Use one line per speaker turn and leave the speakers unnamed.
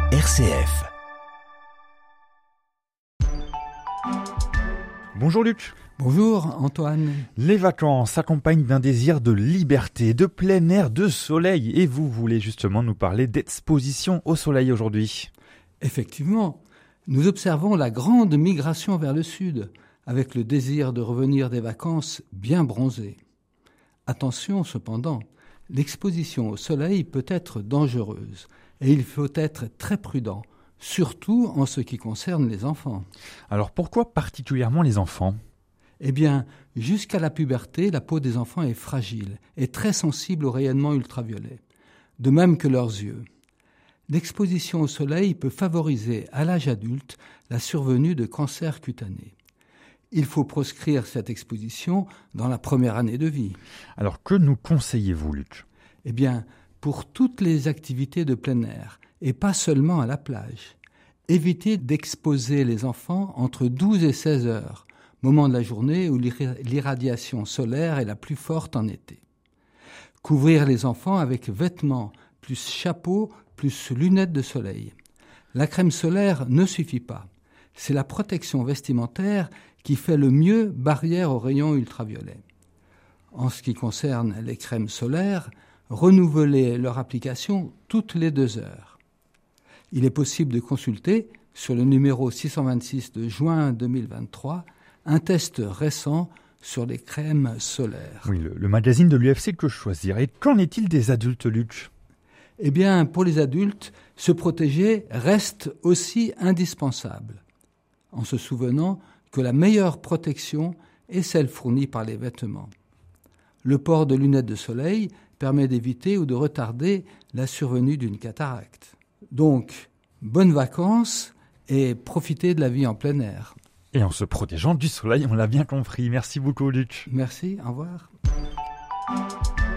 RCF.
Bonjour Luc.
Bonjour Antoine.
Les vacances s'accompagnent d'un désir de liberté, de plein air, de soleil. Et vous voulez justement nous parler d'exposition au soleil aujourd'hui.
Effectivement, nous observons la grande migration vers le sud, avec le désir de revenir des vacances bien bronzés. Attention cependant, l'exposition au soleil peut être dangereuse et il faut être très prudent, surtout en ce qui concerne les enfants.
Alors pourquoi particulièrement les enfants ?
Eh bien, jusqu'à la puberté, la peau des enfants est fragile et très sensible aux rayonnements ultraviolets, de même que leurs yeux. L'exposition au soleil peut favoriser à l'âge adulte la survenue de cancers cutanés. Il faut proscrire cette exposition dans la première année de vie.
Alors que nous conseillez-vous, Luc ?
Eh bien, pour toutes les activités de plein air, et pas seulement à la plage, évitez d'exposer les enfants entre 12 et 16 heures, moment de la journée où l'irradiation solaire est la plus forte en été. Couvrir les enfants avec vêtements, plus chapeau, plus lunettes de soleil. La crème solaire ne suffit pas. C'est la protection vestimentaire qui fait le mieux barrière aux rayons ultraviolets. En ce qui concerne les crèmes solaires, renouvelez leur application toutes les 2 heures. Il est possible de consulter, sur le numéro 626 de juin 2023, un test récent sur les crèmes solaires.
Oui, le magazine de l'UFC Que Choisir. Et qu'en est-il des adultes, Luc ?
Eh bien, pour les adultes, se protéger reste aussi indispensable, en se souvenant que la meilleure protection est celle fournie par les vêtements. Le port de lunettes de soleil permet d'éviter ou de retarder la survenue d'une cataracte. Donc, bonnes vacances et profitez de la vie en plein air.
Et en se protégeant du soleil, on l'a bien compris. Merci beaucoup, Luc.
Merci, au revoir.